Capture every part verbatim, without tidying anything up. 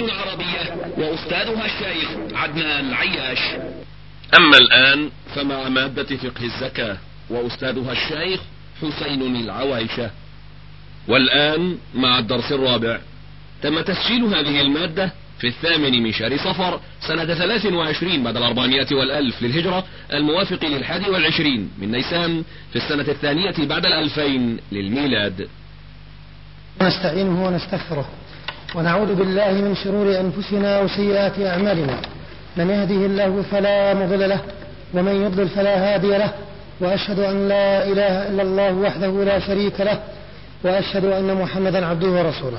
العربية وأستاذها الشيخ عدنان عياش. أما الآن فمع مادة فقه الزكاة وأستاذها الشيخ حسين العوايشة. والآن مع الدرس الرابع. تم تسجيل هذه المادة في الثامن من شهر صفر سنة ثلاث وعشرين بعد الأربعمائة والألف للهجرة، الموافق للحادي والعشرين من نيسان في السنة الثانية بعد الألفين للميلاد. نستعينه ونستغفره ونعوذ بالله من شرور أنفسنا وسيئات أعمالنا، من يهده الله فلا مضل له ومن يضلل فلا هادي له، وأشهد أن لا إله إلا الله وحده لا شريك له، وأشهد أن محمدا عبده ورسوله.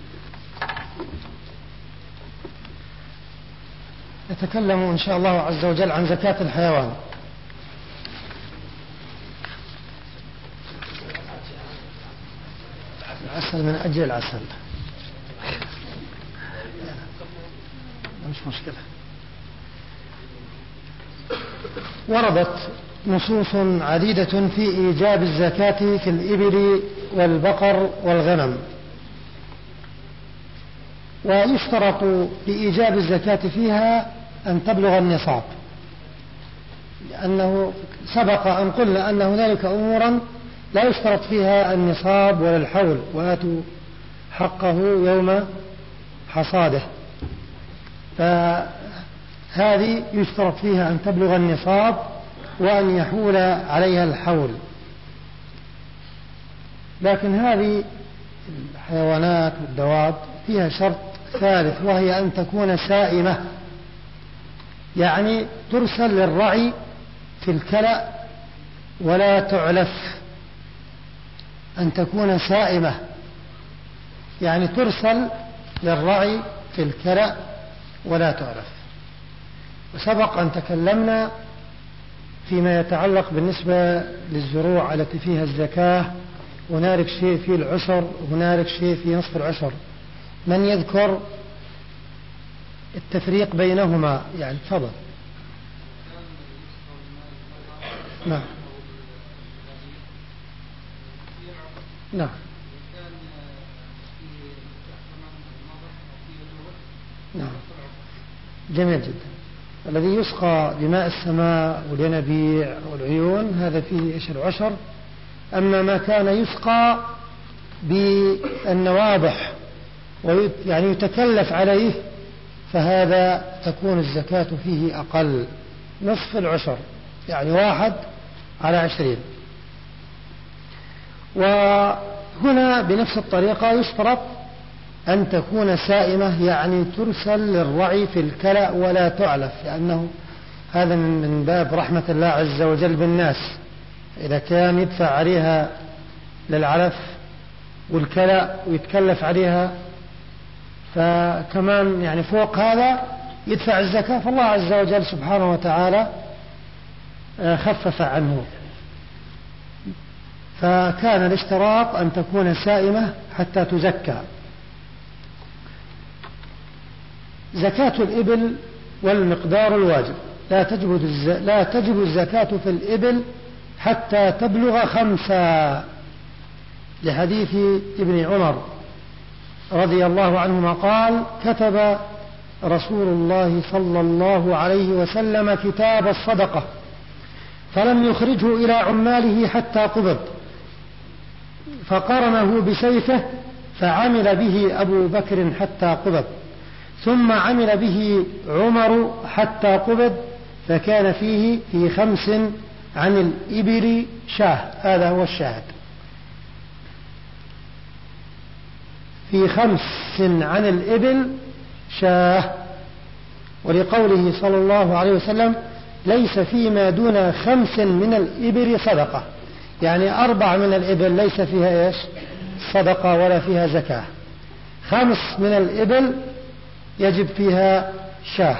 نتكلم إن شاء الله عز وجل عن زكاة الحيوان. العسل من أجل العسل، مش مشكلة. وردت نصوص عديدة في إيجاب الزكاة في الإبل والبقر والغنم، ويشترط لإيجاب الزكاة فيها أن تبلغ النصاب، لأنه سبق أن قلنا أن هنالك أمورا لا يشترط فيها النصاب ولا الحول، وآتوا حقه يوم حصاده، فهذه يشترط فيها أن تبلغ النصاب وأن يحول عليها الحول. لكن هذه الحيوانات والدواب فيها شرط ثالث، وهي أن تكون سائمة، يعني ترسل للرعي في الكلأ ولا تعلف. أن تكون سائمة يعني ترسل للرعي في الكلأ ولا تعلف. وسبق أن تكلمنا فيما يتعلق بالنسبة للزروع التي فيها الزكاة، هنالك شيء في العشر وهنالك شيء في نصف العشر. من يذكر التفريق بينهما؟ يعني تفضل. نعم نعم نعم جميل جدا. الذي يسقى بماء السماء والينابيع والعيون هذا فيه إيش العشر. أما ما كان يسقى بالنواضح يعني يتكلف عليه فهذا تكون الزكاة فيه أقل، نصف العشر، يعني واحد على عشرين. وهنا بنفس الطريقة يشترط أن تكون سائمة، يعني ترسل للرعي في الكلأ ولا تعلف، لأنه هذا من باب رحمة الله عز وجل بالناس. إذا كان يدفع عليها للعلف والكلأ ويتكلف عليها، فكمان يعني فوق هذا يدفع الزكاة، فالله عز وجل سبحانه وتعالى خفف عنه. فكان الاشتراط أن تكون سائمة حتى تزكى. زكاة الإبل والمقدار الواجب. لا تجب لا تجب الزكاة في الإبل حتى تبلغ خمسة، لحديث ابن عمر رضي الله عنهما قال: كتب رسول الله صلى الله عليه وسلم كتاب الصدقة فلم يخرجه إلى عماله حتى قبض، فقرنه بسيفه فعمل به أبو بكر حتى قبض، ثم عمل به عمر حتى قبض، فكان فيه في خمس عن الإبل شاه. هذا هو الشاهد، في خمس عن الإبل شاه. ولقوله صلى الله عليه وسلم: ليس فيما دون خمس من الإبل صدقة، يعني أربع من الإبل ليس فيها إيش صدقة ولا فيها زكاة، خمس من الإبل يجب فيها شاه.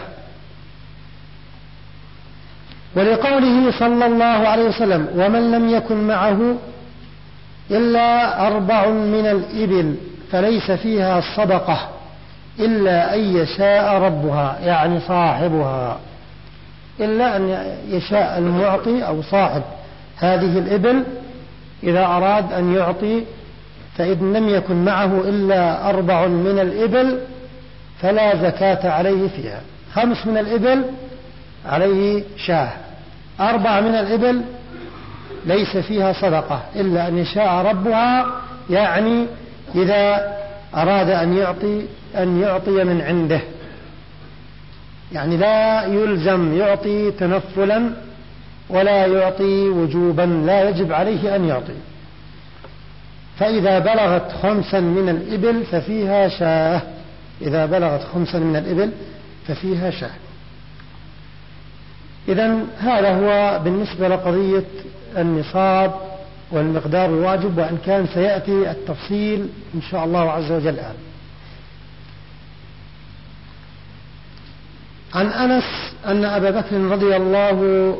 ولقوله صلى الله عليه وسلم: ومن لم يكن معه إلا أربع من الإبل فليس فيها صدقة إلا أن يشاء ربها، يعني صاحبها، إلا أن يشاء المعطي أو صاحب هذه الإبل إذا أراد أن يعطي، فإن لم يكن معه إلا أربع من الإبل فلا زكاة عليه فيها. خمس من الإبل عليه شاه، أربع من الإبل ليس فيها صدقة إلا أن يشاء ربها، يعني إذا أراد أن يعطي أن يعطي من عنده، يعني لا يلزم يعطي تنفلا ولا يعطي وجوبا، لا يجب عليه أن يعطي. فإذا بلغت خمسا من الإبل ففيها شاه، إذا بلغت خمسا من الإبل ففيها شاه. إذن هذا هو بالنسبة لقضية النصاب والمقدار الواجب، وإن كان سيأتي التفصيل إن شاء الله عز وجل الآن. عن أنس أن أبا بكر رضي الله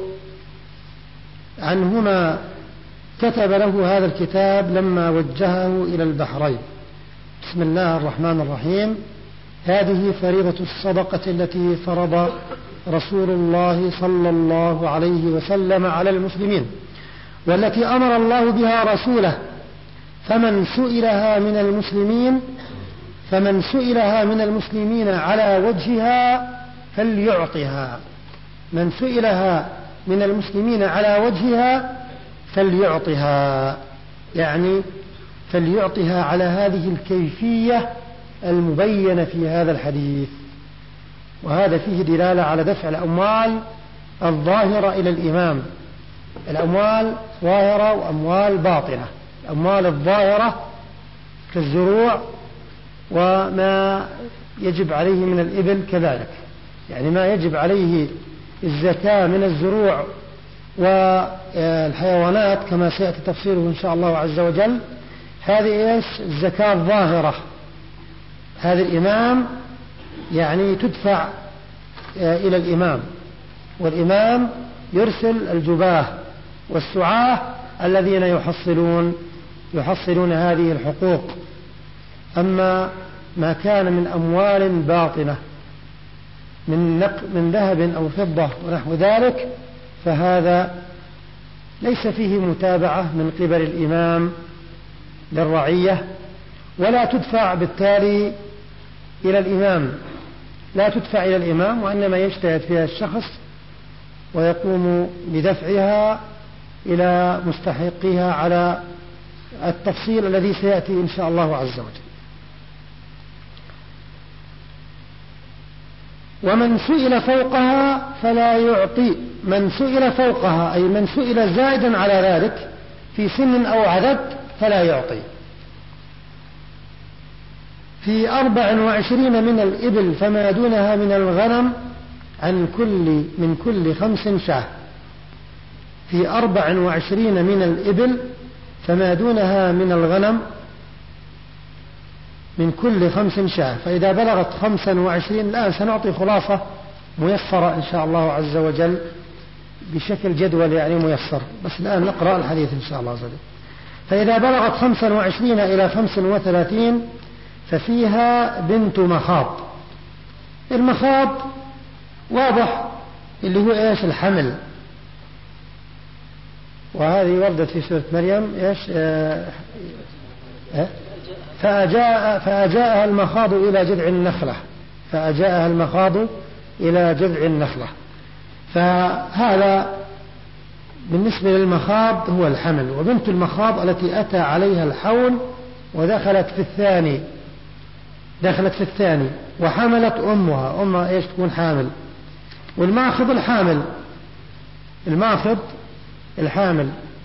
عنهما كتب له هذا الكتاب لما وجهه إلى البحرين: بسم الله الرحمن الرحيم، هذه فريضة الصدقة التي فرض رسول الله صلى الله عليه وسلم على المسلمين، والتي أمر الله بها رسوله، فمن سئلها من المسلمين فمن سئلها من المسلمين على وجهها فليعطها، من سئلها من المسلمين على وجهها فليعطها، يعني فليعطها على هذه الكيفية المبينة في هذا الحديث. وهذا فيه دلالة على دفع الأموال الظاهرة إلى الإمام، الأموال ظاهرة وأموال باطنة. الأموال الظاهرة كالزروع وما يجب عليه من الإبل كذلك، يعني ما يجب عليه الزكاة من الزروع والحيوانات كما سيأتي تفصيله إن شاء الله عز وجل، هذه إيش؟ الزكاة الظاهرة. هذا الإمام يعني تدفع إلى الإمام، والإمام يرسل الجباه والسعاة الذين يحصلون يحصلون هذه الحقوق. أما ما كان من أموال باطنة من نق من ذهب أو فضة ونحو ذلك فهذا ليس فيه متابعة من قبل الإمام للرعية، ولا تدفع بالتالي إلى الإمام، لا تدفع إلى الإمام، وإنما يجتهد فيها الشخص ويقوم بدفعها إلى مستحقيها على التفصيل الذي سيأتي إن شاء الله عز وجل. ومن سئل فوقها فلا يعطي، من سئل فوقها أي من سئل زائدا على ذلك في سن أو عدد فلا يعطي. في أربع وعشرين من الإبل فما دونها من الغنم عن كل من كل خمس شاه، في أربع وعشرين من الإبل فما دونها من الغنم من كل خمس شاه. فإذا بلغت خمسا وعشرين، الآن سنعطي خلاصة ميسرة إن شاء الله عز وجل بشكل جدول يعني ميسر، بس الآن نقرأ الحديث إن شاء الله عز وجل. فإذا بلغت خمسا وعشرين إلى خمس وثلاثين ففيها بنت مخاض. المخاض واضح اللي هو إيش؟ الحمل، وهذه وردت في سورة مريم إيش؟ آه آه فأجاء فأجاءها المخاض إلى جذع النخلة، فأجاءها المخاض إلى جذع النخلة. فهذا بالنسبة للمخاض هو الحمل. وبنت المخاض التي أتى عليها الحول ودخلت في الثاني دخلت في الثاني وحملت أمها، أمها إيش تكون حامل. والماخض الحامل، الماخض الحامل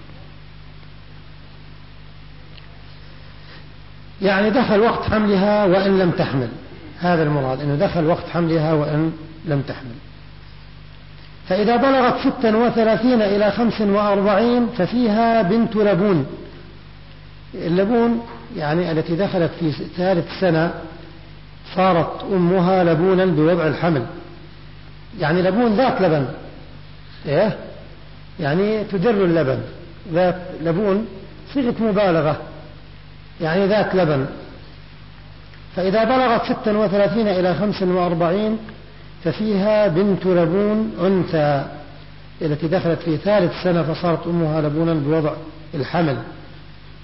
يعني دخل وقت حملها وإن لم تحمل، هذا المراد، إنه دخل وقت حملها وإن لم تحمل. فإذا بلغت ستا وثلاثين إلى خمس وأربعين ففيها بنت لبون. اللبون يعني التي دخلت في ثالث سنة صارت أمها لبونا بوضع الحمل، يعني لبون ذات لبن، إيه؟ يعني تدر اللبن، ذات لبون صيغة مبالغة، يعني ذات لبن. فإذا بلغت ستا وثلاثين إلى خمس وأربعين ففيها بنت لبون أنثى التي دخلت في ثالث سنة فصارت أمها لبونا بوضع الحمل.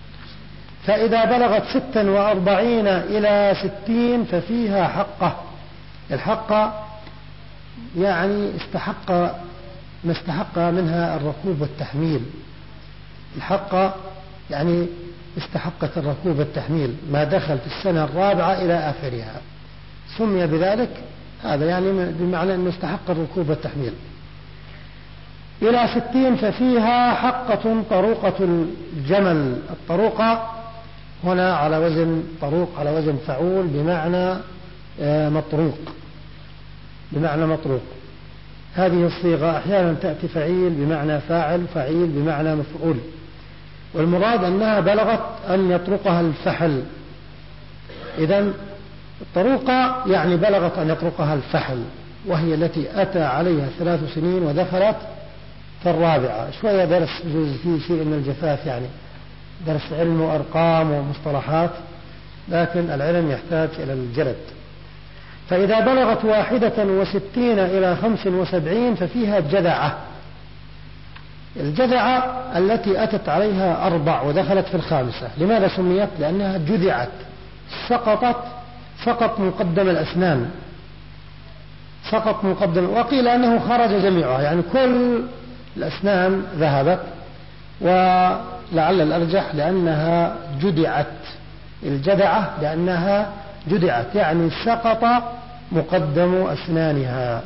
فإذا بلغت ستا وأربعين إلى ستين ففيها حقة، الحقة يعني استحق ما استحق منها الركوب والتحميل. الحقة يعني استحقت الركوب والتحميل ما دخل في السنة الرابعة إلى آخرها، سمي بذلك هذا يعني بمعنى أنه استحق الركوب والتحميل. إلى ستين ففيها حقة طروقة الجمل. الطروقة هنا على وزن طروق على وزن فعول بمعنى مطروق، بمعنى مطروق. هذه الصيغة أحيانا تأتي فعيل بمعنى فاعل، فعيل بمعنى مفعول، والمراد أنها بلغت أن يطرقها الفحل. إذن الطروقة يعني بلغت أن يطرقها الفحل، وهي التي أتى عليها ثلاث سنين ودخلت في الرابعة. شوية درس فيه شيء من الجفاف، يعني درس علم وأرقام ومصطلحات، لكن العلم يحتاج إلى الجلد. فإذا بلغت واحدة وستين إلى خمس وسبعين ففيها جذعة. الجذعة التي أتت عليها أربع ودخلت في الخامسة. لماذا سميت؟ لأنها جذعت، سقطت فقط مقدم الأسنان، فقط مقدم. وقيل أنه خرج جميعها، يعني كل الأسنان ذهبت، ولعل الأرجح لأنها جدعت. الجدعة لأنها جدعت يعني سقط مقدم أسنانها.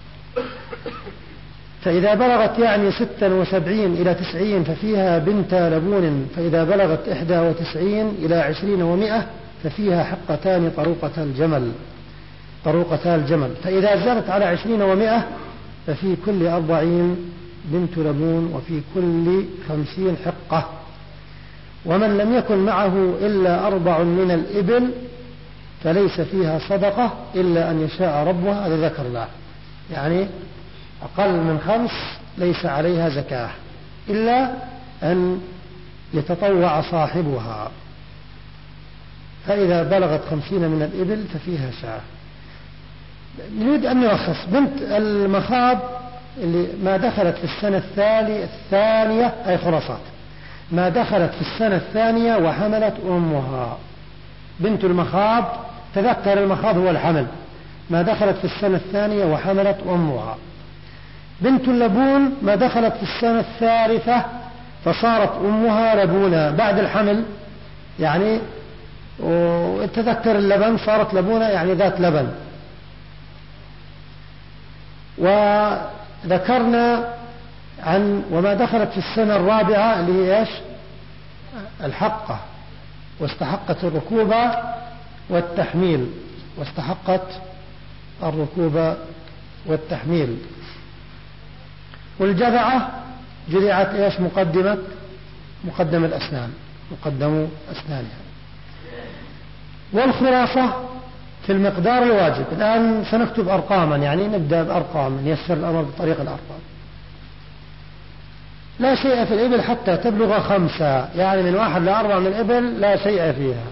فإذا بلغت يعني ستا وسبعين إلى تسعين ففيها بنت لبون. فإذا بلغت إحدى وتسعين إلى عشرين ومئة ففيها حقتان طروقة الجمل، طروقتا الجمل. فإذا زادت على عشرين ومئة ففي كل أربعين بنت لبون، وفي كل خمسين حقة. ومن لم يكن معه إلا أربع من الإبل فليس فيها صدقة إلا أن يشاء ربها. هذا ذكر الله، يعني أقل من خمس ليس عليها زكاة إلا أن يتطوع صاحبها. فإذا بلغت خمسين من الإبل ففيها شاة. نريد أن نلخص. بنت المخاض اللي ما دخلت في السنة الثانية أي خلاصات، ما دخلت في السنة الثانية وحملت أمها. بنت المخاض، تذكر المخاض هو الحمل، ما دخلت في السنة الثانية وحملت أمها. بنت اللبون ما دخلت في السنة الثالثة فصارت أمها لبونا بعد الحمل، يعني وتذكر اللبن صارت لبونا يعني ذات لبن. وذكرنا عن وما دخلت في السنة الرابعة اللي هي إيش؟ الحقة، واستحقت الركوبة والتحميل، واستحقت الركوبة والتحميل. والجذعة جذعت إيش؟ مقدمة مقدم الأسنان، مقدم أسنانها. والخلاصة في المقدار الواجب. الآن سنكتب أرقاما، يعني نبدأ بأرقام، نيسر الأمر بطريق الأرقام. لا شيء في الإبل حتى تبلغ خمسة، يعني من واحد لأربعة من الإبل لا شيء فيها.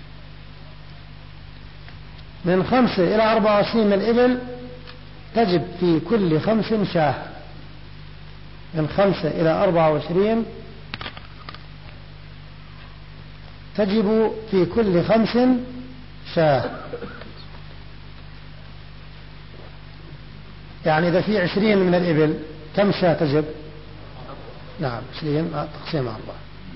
من خمسة إلى أربعة وعشرين من الإبل تجب في كل خمس شاة. من خمسة إلى أربعة وعشرين تجب في كل خمس شاة. يعني إذا في عشرين من الإبل كم شاة تجب؟ نعم عشرين تقسيم أربعة.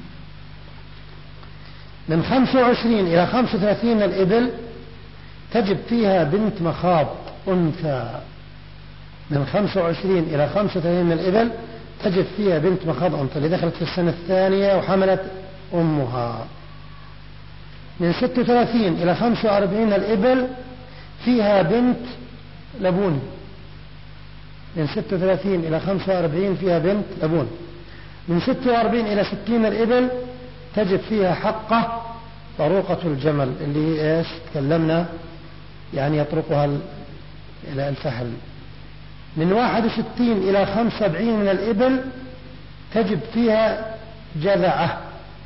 من خمسة وعشرين إلى خمسة وثلاثين من الإبل تجب فيها بنت مخاض أنثى. من خمسة وعشرين إلى خمسة وثلاثين من الإبل تجب فيها بنت مخاض أنثى اللي دخلت في السنة الثانية وحملت أمها. من ستة وثلاثين إلى خمسة وأربعين من الإبل فيها بنت لبون. من ستة وثلاثين إلى خمسة وأربعين فيها بنت لبون. من ستة وأربعين إلى ستين من الإبل تجب فيها حقة طروقة الجمل اللي هي إيش؟ تكلمنا يعني يطرقها إلى الفحل. من واحد وستين إلى خمسة وسبعين من الإبل تجب فيها جذعة.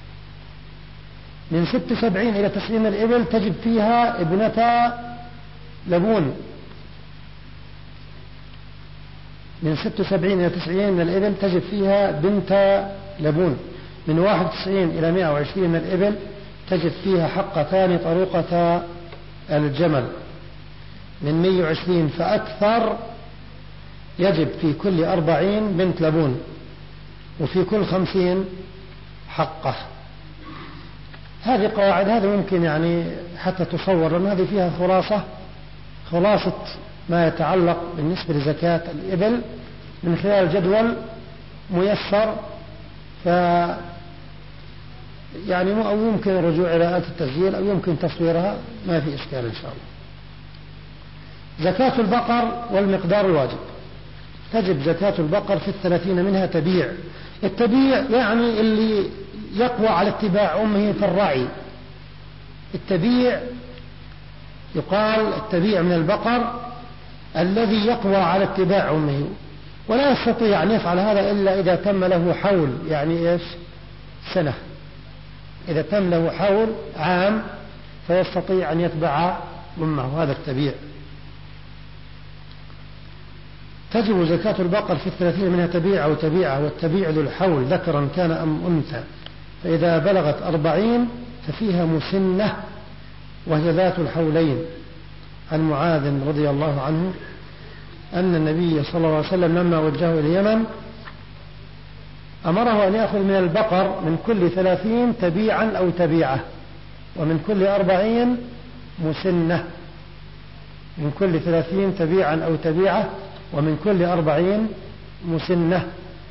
من ستة وسبعين إلى تسعين من الإبل تجب فيها ابنتا لبون. من ستة وسبعين إلى تسعين من الإبل تجب فيها بنت لبون. من واحد وتسعين إلى مئة وعشرين من الإبل تجب فيها حقتان طروقة الجمل. من مئة وعشرين فأكثر يجب في كل أربعين بنت لبون، وفي كل خمسين حقه. هذه قواعد، هذا ممكن يعني حتى تصور، لأن هذه فيها خلاصة خلاصة ما يتعلق بالنسبة لزكاة الإبل من خلال جدول ميسر، ف يعني أو يمكن الرجوع إلى آلة التسجيل أو يمكن تصويرها، ما في إشكال إن شاء الله. زكاة البقر والمقدار الواجب. تجب زكاة البقر في الثلاثين منها تبيع. التبيع يعني اللي يقوى على اتباع أمه في الرعي. التبيع يقال التبيع من البقر الذي يقوى على اتباع أمه، ولا يستطيع أن يفعل هذا إلا إذا تم له حول، يعني إيش؟ سنة. إذا تم له حول عام فيستطيع أن يتبع أمه، هذا التبيع. تجب زكاة البقر في الثلاثين منها تبيع أو تبيعة، والتبيع ذو الحول ذكرا كان أم أنثى، فإذا بلغت أربعين ففيها مسنة وهي ذات الحولين. عن معاذ رضي الله عنه أن النبي صلى الله عليه وسلم لما وجهه إلى اليمن أمره أن يأخذ من البقر من كل ثلاثين تبيعا أو تبيعة، ومن كل أربعين مسنة. من كل ثلاثين تبيعا أو تبيعة، ومن كل أربعين مسنة.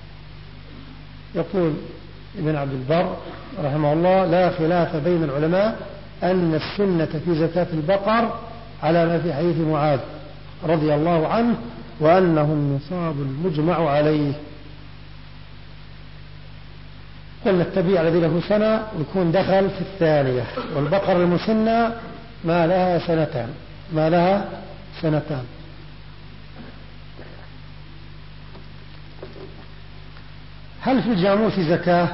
يقول ابن عبد البر رحمه الله: لا خلاف بين العلماء أن السنة في زكاة البقر على ما في حديث معاذ رضي الله عنه، وأنه النصاب المجمع عليه. قلنا التبيع الذي له سنة ويكون دخل في الثانية، والبقر المسنة ما لها سنتان ما لها سنتان هل في الجاموس زكاة؟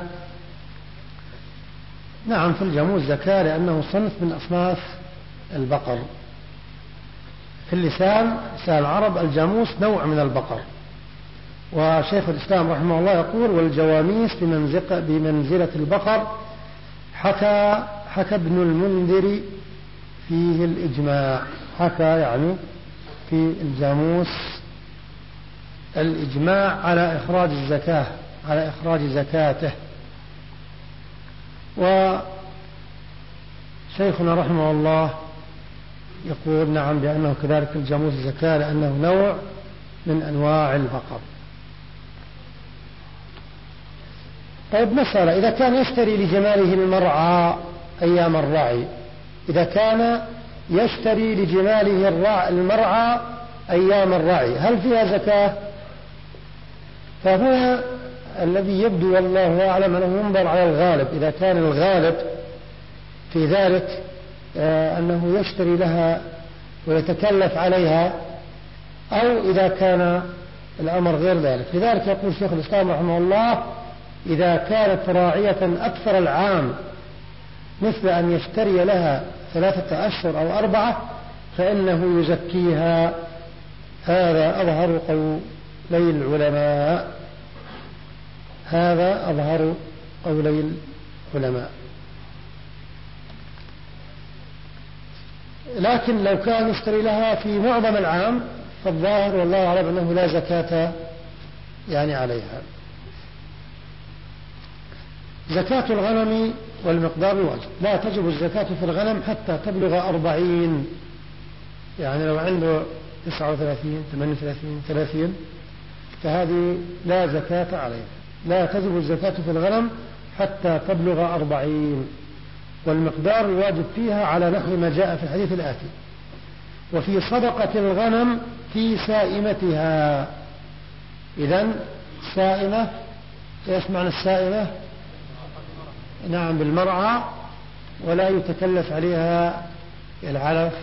نعم، في الجاموس زكاة، لأنه صنف من أصناف البقر. في اللسان لسان العرب الجاموس نوع من البقر. وشيخ الإسلام رحمه الله يقول: والجواميس بمنزلة البقر. حكى حكى ابن المنذر فيه الإجماع. حكى يعني في الجاموس الإجماع على إخراج الزكاة على إخراج زكاته. وشيخنا رحمه الله يقول: نعم، بأنه كذلك الجاموس زكاة، لأنه نوع من أنواع البقر. طيب، مسألة: إذا كان يشتري لجماله المرعى أيام الرعي إذا كان يشتري لجماله المرعى أيام الرعي هل فيها زكاة؟ فهنا الذي يبدو والله أعلم أنه ينظر على الغالب. إذا كان الغالب في ذلك أنه يشتري لها ويتكلف عليها، أو إذا كان الأمر غير ذلك. لذلك يقول شيخ الإسلام رحمه الله: إذا كانت راعية أكثر العام مثل أن يشتري لها ثلاثة أشهر أو أربعة فإنه يزكيها. هذا أظهر قولي العلماء هذا أظهر قولي العلماء لكن لو كان يشتري لها في معظم العام فالظاهر والله أعلم أنه لا زكاة يعني عليها. زكاة الغنم والمقدار الواجب. لا تجب الزكاة في الغنم حتى تبلغ أربعين، يعني لو عنده تسعة وثلاثين ثمانية وثلاثين ثلاثين فهذه لا زكاة عليها. لا تجب الزكاة في الغنم حتى تبلغ أربعين، والمقدار الواجب فيها على نحو ما جاء في الحديث الآتي: وفي صدقة الغنم في سائمتها. إذن سائمة، إيش معنى السائمة؟ نعم، بالمرعى، ولا يتكلف عليها العلف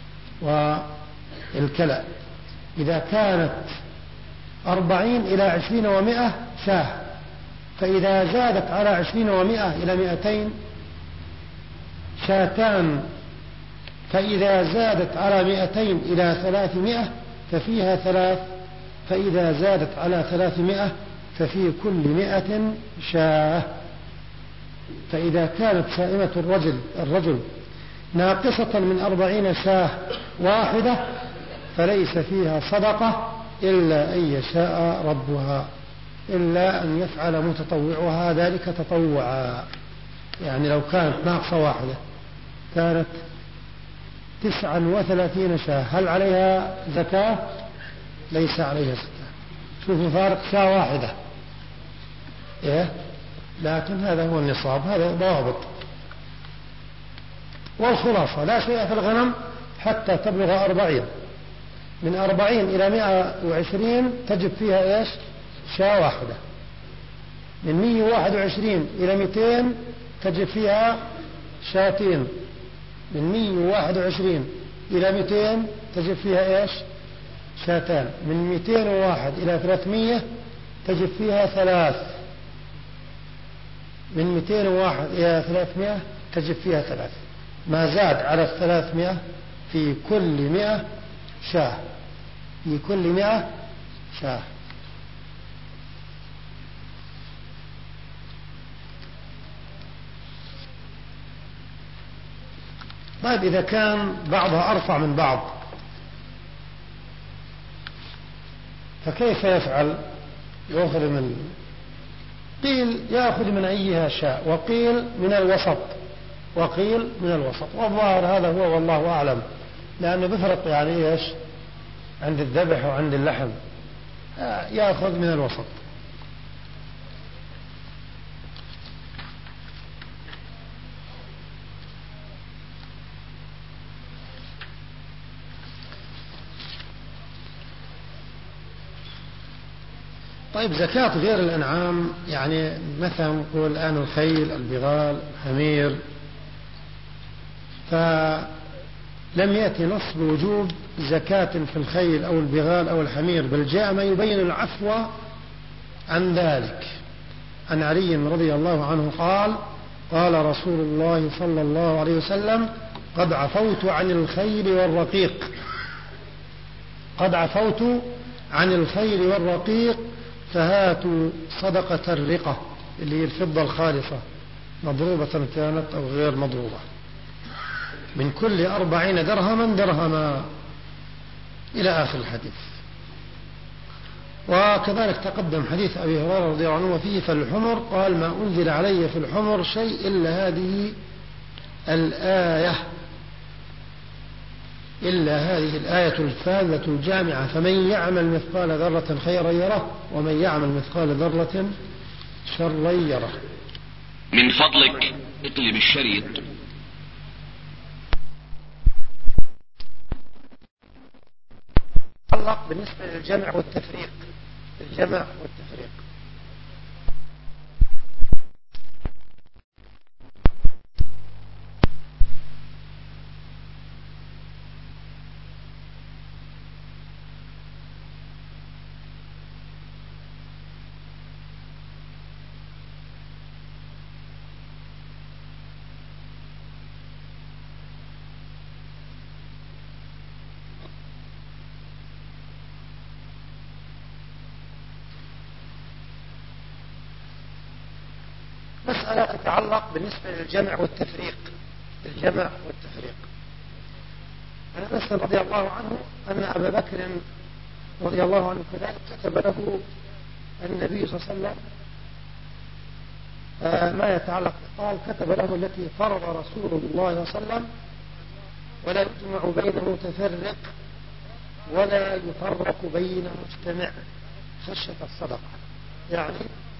والكلأ. إذا كانت أربعين إلى عشرين ومائة شاه، فإذا زادت على عشرين ومائة إلى مائتين شاتان، فإذا زادت على مائتين إلى ثلاثمائة ففيها ثلاث، فإذا زادت على ثلاثمائة ففي كل مائة شاه. فإذا كانت سائمة الرجل الرجل ناقصة من أربعين شاه واحدة فليس فيها صدقة إلا أن يشاء ربها، إلا أن يفعل متطوعها ذلك تطوعا. يعني لو كانت ناقصة واحدة كانت تسعا وثلاثين شاة، هل عليها زكاة؟ ليس عليها زكاة. شوفوا فارق شاة واحدة إيه؟ لكن هذا هو النصاب، هذا ضابط. والخلاصة لا شيء في الغنم حتى تبلغ أربعين، من أربعين إلى مائة وعشرين تجب فيها إيش؟ شاة واحدة. من مئة وواحد وعشرين إلى مئتين تجب فيها شاتين. من مئة وواحد وعشرين إلى مئتين تجب فيها إيش؟ شاتان. من مئتين وواحد إلى ثلاثمية تجب فيها ثلاث. من مئتين وواحد إلى ثلاثمائة تجب فيها ثلاث. ما زاد على الثلاثمائة في كل مئة شاه، في كل مئة شاه. طيب إذا كان بعضها أرفع من بعض فكيف يفعل؟ يأخذ من، قيل يأخذ من أيها شاء، وقيل من الوسط، وقيل من الوسط. والظاهر هذا هو والله أعلم، لأنه بفرق يعني إيش عند الذبح وعند اللحم، يأخذ من الوسط. طيب زكاة غير الأنعام، يعني مثلا نقول الآن الخيل، البغال، الحمير، فلم يأتي نص بوجوب زكاة في الخيل أو البغال أو الحمير، بل جاء ما يبين العفو عن ذلك. عن علي رضي الله عنه قال: قال رسول الله صلى الله عليه وسلم: قد عفوت عن الخيل والرقيق، قد عفوت عن الخيل والرقيق، فهاتوا صدقة الرقة اللي هي الفضة الخالصة، مضروبة كانت أو غير مضروبة، من كل أربعين درهما درهما، إلى آخر الحديث. وكذلك تقدم حديث أبي هريرة رضي الله عنه وفيه: فالحمر، قال: ما أنزل علي في الحمر شيء إلا هذه الآية، إلا هذه الآية الفاذة الجامعة، فمن يعمل مثقال ذرة خيرا يره، ومن يعمل مثقال ذرة شرا يره. من فضلك اقلب الشريط. تعلق بالنسبة للجمع والتفريق، الجمع والتفريق. مسألة تتعلق بالنسبة للجمع والتفريق، الجمع والتفريق. عن أنس رضي الله عنه أن أبا بكر رضي الله عنه كذلك كتب له النبي صلى الله عليه وسلم ما يتعلق، قال: كتب له التي فرض رسول الله صلى الله عليه وسلم، ولا يجمع بين متفرق ولا يفرق بين مجتمع خشية الصدقة. يعني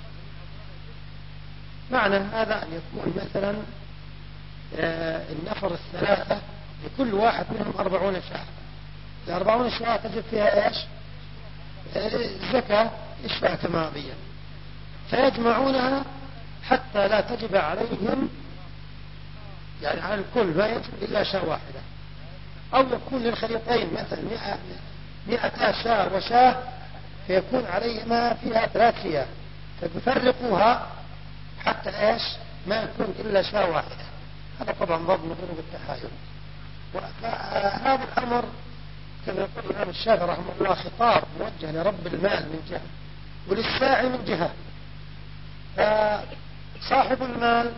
معنى هذا أن يكون مثلا النفر الثلاثة لكل واحد منهم أربعون شاة، الأربعون شاة تجب فيها إيش؟ الزكاة إشفاء كما بين، فيجمعونها حتى لا تجب عليهم، يعني على الكل ما يجب إلا شاة واحدة. أو يكون للخليطين مثلا مئة شاة وشاة، فيكون عليهما فيها ثلاث شياه، فيفرقوها حتى إيش ما يكون إلا شاة واحدة. هذا طبعا ضرب من ضروب التحايل. وهذا الأمر كما يقول الإمام الشافعي رحمه الله خطاب موجه لرب المال من جهة وللساعي من جهة. فصاحب المال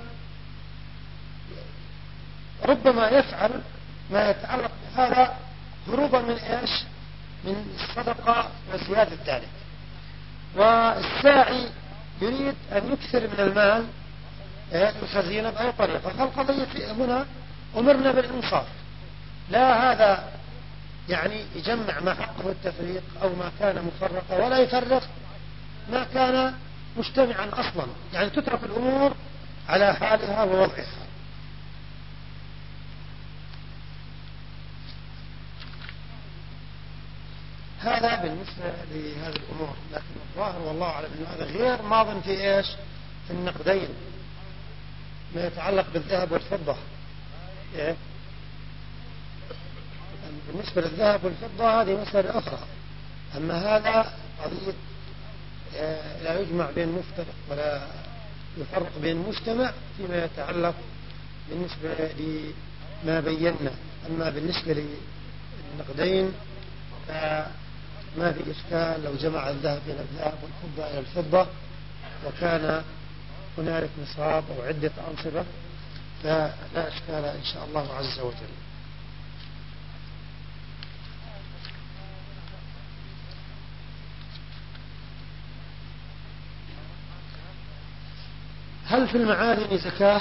ربما يفعل ما يتعلق بهذا هروبا من إيش؟ من الصدقة وزيادة ذلك. والساعي يريد أن يكثر من المال يخزينه بأي طريقة، فالقضية هنا أمرنا بالإنصاف، لا هذا يعني يجمع ما حقه التفريق أو ما كان مفرقا، ولا يفرق ما كان مجتمعا أصلا، يعني تترك الأمور على حالها ووضعها. هذا بالنسبة لهذه الأمور، لكن الظاهر والله أعلم أن هذا غير ماض في إيش؟ في النقدين، ما يتعلق بالذهب والفضة. إيه؟ بالنسبة للذهب والفضة هذه مسألة أخرى، أما هذا قضية لا يجمع بين مفترق ولا يفرق بين مجتمع فيما يتعلق بالنسبة لما بينا. أما بالنسبة للنقدين فما في إشكال لو جمع الذهب إلى الذهب والفضة إلى الفضة وكان هنالك نصاب أو عدة أنصبة فلا إشكال إن شاء الله عز وجل. هل في المعادن زكاة؟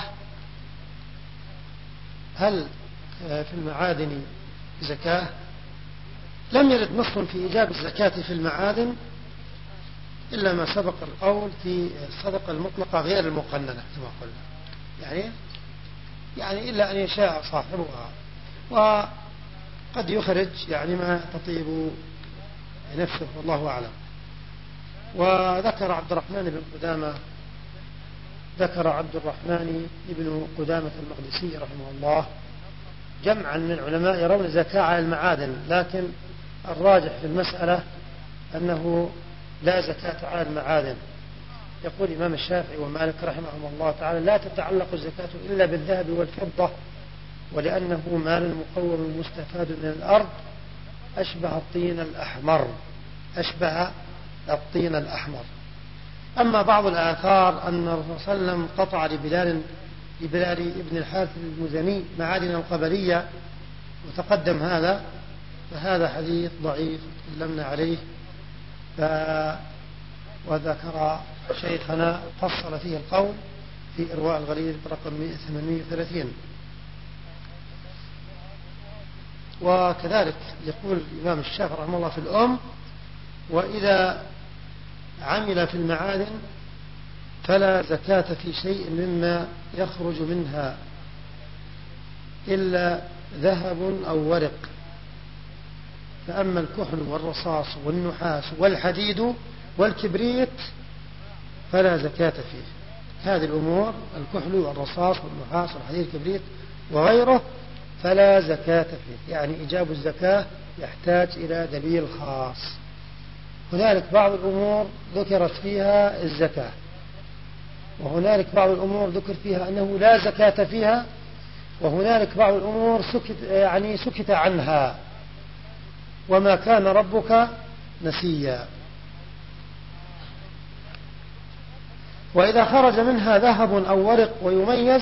هل في المعادن زكاة؟ لم يرد نص في إيجاب الزكاة في المعادن إلا ما سبق القول في الصدقة المطلقة غير المقننة كما قلنا، يعني يعني إلا أن يشاء صاحبها، وقد يخرج يعني ما تطيب نفسه والله أعلم. وذكر عبد الرحمن بن قدامة ذكر عبد الرحمن بن قدامة المقدسي رحمه الله جمعا من العلماء يرون الزكاة على المعادن، لكن الراجح في المسألة أنه لا زكاة على المعادن. يقول الإمام الشافعي ومالك رحمهم الله تعالى لا تتعلق الزكاة إلا بالذهب والفضة، ولأنه مال مقوم مستفاد من الأرض أشبه الطين الأحمر أشبه الطين الأحمر. أما بعض الآثار أن الرسول صلى الله عليه وسلم قطع لبلال لبلال ابن الحارث المزني معادن القبلية وتقدم هذا، فهذا حديث ضعيف تكلمنا عليه، ف وذكر شيخنا فصل فيه القول في إرواء الغليل برقم ثمانمائة وثلاثين. وكذلك يقول الإمام الشافعي رحمه الله في الأم: وإذا عمل في المعادن فلا زكاة في شيء مما يخرج منها إلا ذهب أو ورق، فأما الكحل والرصاص والنحاس والحديد والكبريت فلا زكاة فيه. هذه الأمور الكحل والرصاص والنحاس والحديد والكبريت وغيره فلا زكاة فيه، يعني إيجاب الزكاة يحتاج إلى دليل خاص. هنالك بعض الأمور ذكرت فيها الزكاة، وهنالك بعض الأمور ذكر فيها أنه لا زكاة فيها، وهنالك بعض الأمور سكت يعني سكت عنها، وما كان ربك نسيا. وإذا خرج منها ذهب أو ورق ويميز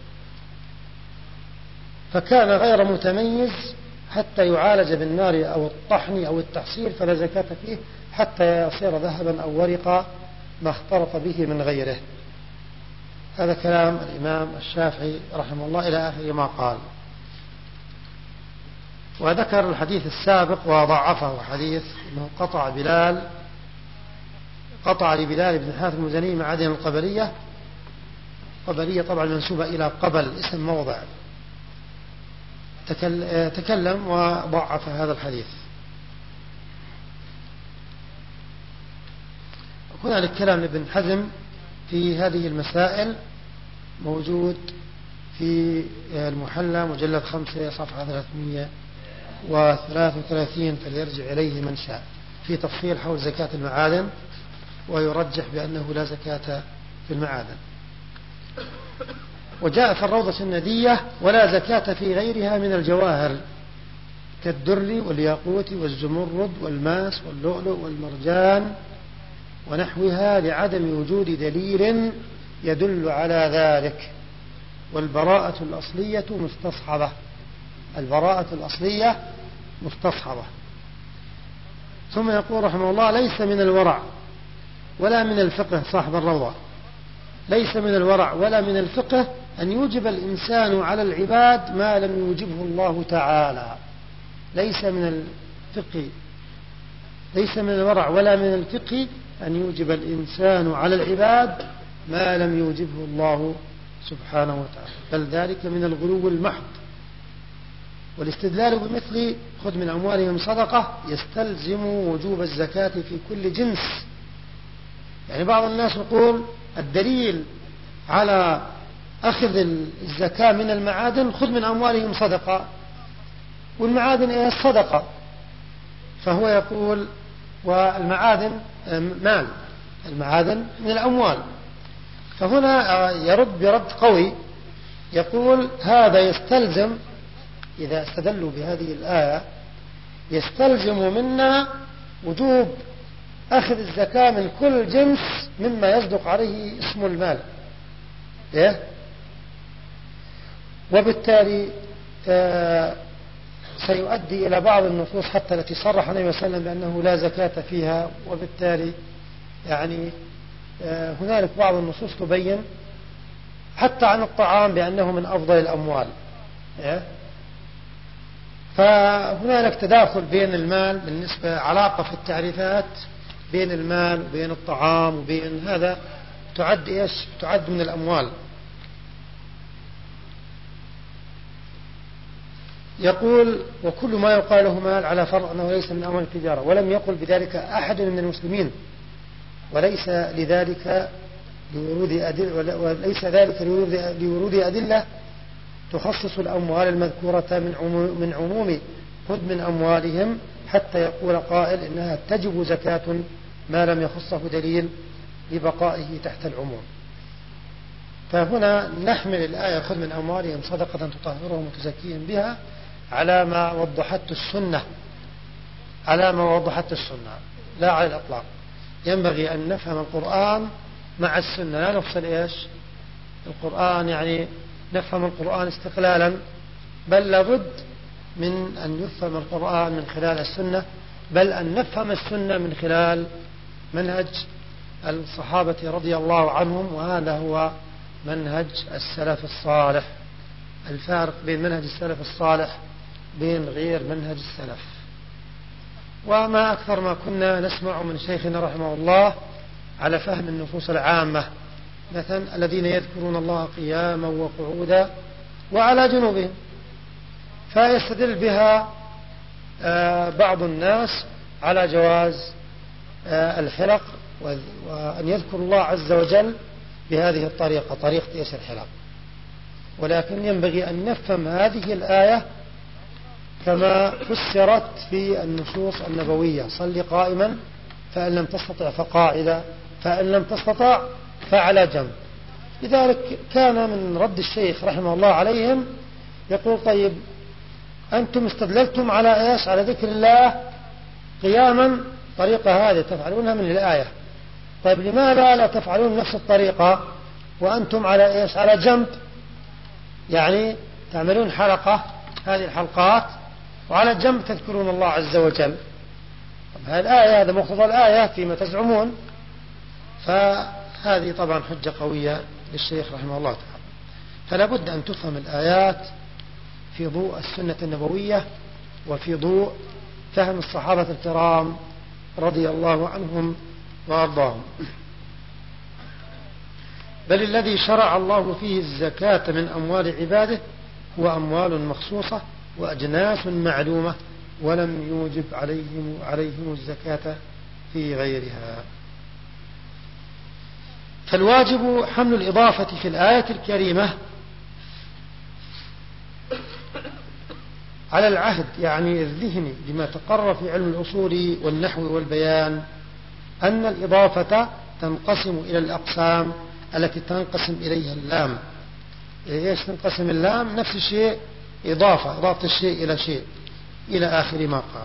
فكان غير متميز حتى يعالج بالنار أو الطحن أو التحصير فلا زكاة فيه حتى يصير ذهبا أو ورقا ما اختلط به من غيره. هذا كلام الإمام الشافعي رحمه الله إلى آخر ما قال. وذكر الحديث السابق وضعفه، حديث أنه قطع بلال قطع لبلال بن حارث المزني معادن القبلية. قبلية طبعا منسوبة إلى قبل اسم موضع، تكلم وضعف هذا الحديث. هنالك كلام لابن حزم في هذه المسائل موجود في المحلى مجلد خمسة صفحة ثلاثمائة وثلاثة وثلاثين، فليرجع إليه من شاء، في تفصيل حول زكاة المعادن، ويرجح بأنه لا زكاة في المعادن. وجاء في الروضة الندية: ولا زكاة في غيرها من الجواهر كالدر والياقوت والزمرد والماس واللؤلؤ والمرجان ونحوها لعدم وجود دليل يدل على ذلك، والبراءة الأصلية مستصحبة. البراءة الأصلية مستصحبة. ثم يقول رحمه الله: ليس من الورع ولا من الفقه، صاحب الروضة، ليس من الورع ولا من الفقه أن يوجب الإنسان على العباد ما لم يوجبه الله تعالى. ليس من الفقه ليس من الورع ولا من الفقه أن يوجب الإنسان على العباد ما لم يوجبه الله سبحانه وتعالى، بل ذلك من الغلو المحض. والاستدلال بمثل خذ من أموالهم صدقة يستلزم وجوب الزكاة في كل جنس. يعني بعض الناس يقول الدليل على أخذ الزكاة من المعادن خذ من أموالهم صدقة، والمعادن إيه؟ الصدقة. فهو يقول والمعادن مال، المعادن من الأموال. فهنا يرد برد قوي، يقول هذا يستلزم، إذا استدلوا بهذه الآية يستلزم منا وجوب أخذ الزكاة من كل جنس مما يصدق عليه اسم المال، إيه؟ وبالتالي آه سيؤدي إلى بعض النصوص حتى التي صرح النبي صلى الله عليه وسلم بأنه لا زكاة فيها. وبالتالي يعني آه هنالك بعض النصوص تبين حتى عن الطعام بأنه من أفضل الأموال، إيه؟ فهنالك تداخل بين المال، بالنسبة علاقة في التعريفات بين المال وبين الطعام وبين هذا، تعد إيش؟ تعد من الأموال. يقول وكل ما يقال له مال على فرض أنه ليس من أموال التجارة، ولم يقل بذلك أحد من المسلمين، وليس لذلك لورود أدلة وليس ذلك لورود أدلة تخصص الأموال المذكورة من عموم من عموم خذ من أموالهم، حتى يقول قائل إنها تجب زكاة ما لم يخصه دليل لبقائه تحت العموم. فهنا نحمل الآية خذ من أموالهم صدقة تطهرهم وتزكيهم بها على ما وضحت السنة، على ما وضحت السنة لا على الإطلاق. ينبغي أن نفهم القرآن مع السنة، لا نفصل إيش القرآن، يعني نفهم القرآن استقلالا، بل لابد من أن يفهم القرآن من خلال السنة، بل أن نفهم السنة من خلال منهج الصحابة رضي الله عنهم، وهذا هو منهج السلف الصالح. الفارق بين منهج السلف الصالح بين غير منهج السلف. وما أكثر ما كنا نسمع من شيخنا رحمه الله على فهم النصوص العامة، مثلا الذين يذكرون الله قياما وقعودا وعلى جنوبهم، فيستدل بها بعض الناس على جواز الحلق، وأن يذكر الله عز وجل بهذه الطريقة، طريقة إيش الحلق. ولكن ينبغي أن نفهم هذه الآية كما فسرت في النصوص النبوية: صل قائما فإن لم تستطع فقاعدا فإن لم تستطع فعلى جنب. لذلك كان من رد الشيخ رحمه الله عليهم يقول: طيب أنتم استدللتم على إيش؟ على ذكر الله قياما، طريقة هذه تفعلونها من الآية، طيب لماذا لا تفعلون نفس الطريقة وأنتم على إيش؟ على جنب، يعني تعملون حلقة، هذه الحلقات، وعلى جنب تذكرون الله عز وجل. هذه الآية، هذا مقتضى الآية فيما تزعمون. فهذه طبعا حجة قوية للشيخ رحمه الله تعالى. فلا بد أن تفهم الآيات في ضوء السنة النبوية وفي ضوء فهم الصحابة الكرام رضي الله عنهم وأرضاهم. بل الذي شرع الله فيه الزكاة من أموال عباده هو أموال مخصوصة وأجناس معلومة، ولم يوجب عليهم, عليهم الزكاة في غيرها. فالواجب حمل الإضافة في الآية الكريمة على العهد، يعني الذهني، بما تقرر في علم الأصول والنحو والبيان، أن الإضافة تنقسم إلى الأقسام التي تنقسم إليها اللام. إيش تنقسم اللام؟ نفس الشيء، إضافة، إضافة الشيء إلى شيء، إلى آخر ما قال.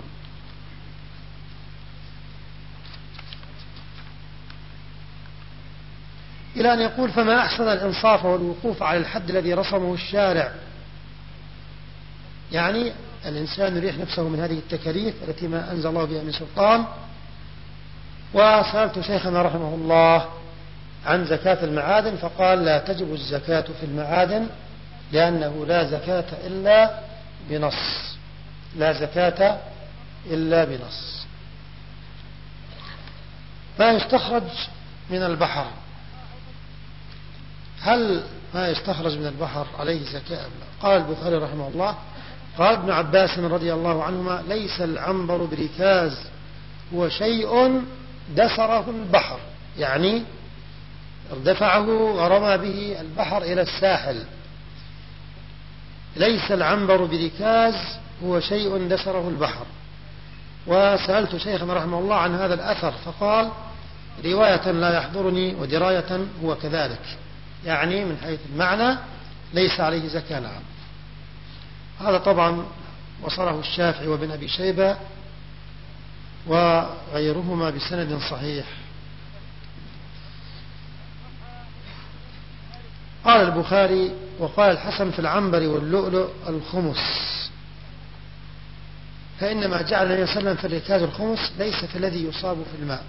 إلى أن يقول: فما أحسن الإنصاف والوقوف على الحد الذي رسمه الشارع. يعني الإنسان يريح نفسه من هذه التكاليف التي ما أنزل الله بها من سلطان. وسألت شيخنا رحمه الله عن زكاة المعادن فقال لا تجب الزكاة في المعادن لأنه لا زكاة إلا بنص، لا زكاة إلا بنص. ما يستخرج من البحر، هل ما يستخرج من البحر عليه زكاة؟ قال البخاري رحمه الله قال ابن عباس رضي الله عنهما ليس العنبر بركاز، هو شيء دسره البحر، يعني ارتفعه ورمى به البحر إلى الساحل. ليس العنبر بركاز، هو شيء دسره البحر. وسألت شيخنا رحمه الله عن هذا الأثر فقال رواية لا يحضرني ودراية هو كذلك، يعني من حيث المعنى ليس عليه زكاة. نعم، هذا طبعا وصله الشافعي وابن أبي شيبة وغيرهما بسند صحيح. قال البخاري وقال الحسن في العنبر واللؤلؤ الخمس، فإنما جعل النبي صلى الله عليه وسلم في الركاز الخمس ليس في الذي يصاب في الماء.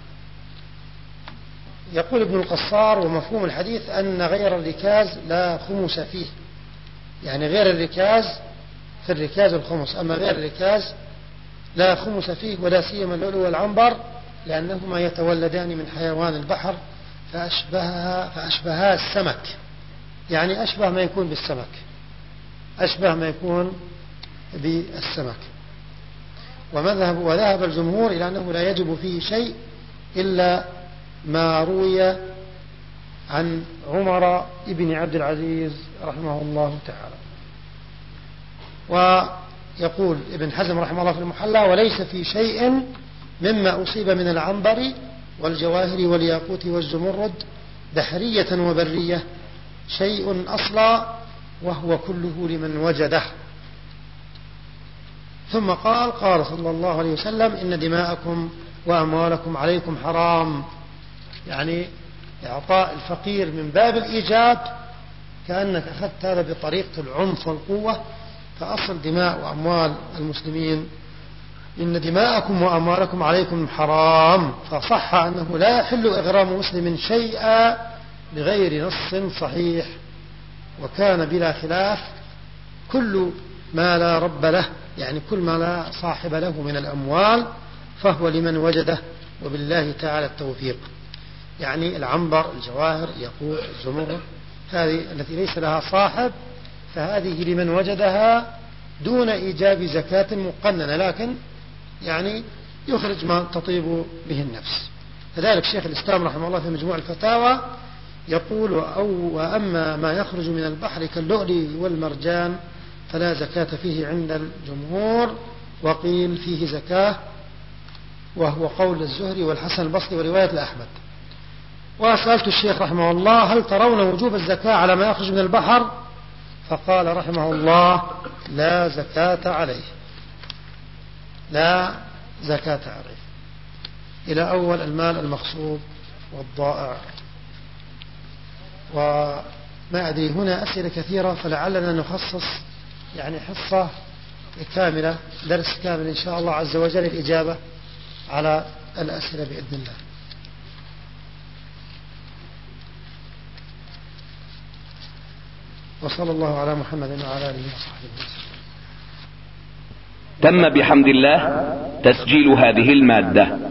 يقول ابن القصار ومفهوم الحديث أن غير الركاز لا خمس فيه، يعني غير الركاز في الركاز الخمس، أما غير الركاز لا خمس فيه، ولا سيما اللؤلؤ والعنبر لأنهما يتولدان من حيوان البحر فأشبهها فأشبها السمك، يعني أشبه ما يكون بالسمك، أشبه ما يكون بالسمك. ومذهب وذهب الجمهور إلى أنه لا يجب فيه شيء إلا ما روي عن عمر ابن عبد العزيز رحمه الله تعالى. ويقول ابن حزم رحمه الله في المحلى وليس في شيء مما أصيب من العنبر والجواهر والياقوت والزمرد بحرية وبرية شيء أصلا وهو كله لمن وجده. ثم قال قال صلى الله عليه وسلم إن دماءكم وأموالكم عليكم حرام، يعني إعطاء الفقير من باب الإيجاب، كأنك أخذت هذا بطريقة العنف والقوة. فأصل دماء وأموال المسلمين إن دماءكم وأموالكم عليكم حرام، فصح أنه لا يحل إغرام مسلم شيئا بغير نص صحيح. وكان بلا خلاف كل ما لا رب له، يعني كل ما لا صاحب له من الأموال فهو لمن وجده، وبالله تعالى التوفيق. يعني العنبر، الجواهر، الياقوت، الزمرد، هذه التي ليس لها صاحب فهذه لمن وجدها دون إيجاب زكاة مقننة، لكن يعني يخرج ما تطيب به النفس. كذلك شيخ الإسلام رحمه الله في مجموع الفتاوى يقول أو وأما ما يخرج من البحر كاللؤلؤ والمرجان فلا زكاة فيه عند الجمهور، وقيل فيه زكاة، وهو قول الزهري والحسن البصري ورواية لأحمد. وسألت الشيخ رحمه الله هل ترون وجوب الزكاة على ما يخرج من البحر؟ فقال رحمه الله لا زكاة عليه، لا زكاة عليه، إلى أول المال المغصوب والضائع. وما أدري هنا أسئلة كثيرة، فلعلنا نخصص يعني حصة كاملة، درس كامل إن شاء الله عز وجل الإجابة على الأسئلة بإذن الله. وصلى الله على محمد وعلى آله وصحبه وسلم. تم بحمد الله تسجيل هذه المادة